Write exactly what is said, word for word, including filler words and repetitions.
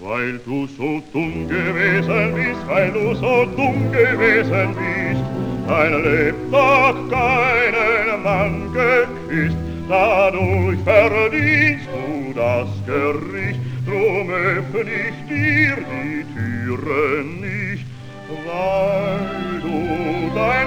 Weil du so dumm gewesen bist, weil du so dumm gewesen bist, dein Lebtag keinen Mann geküsst, dadurch verdienst du das Gericht, drum öffn ich dir die Türe nicht, weil du dein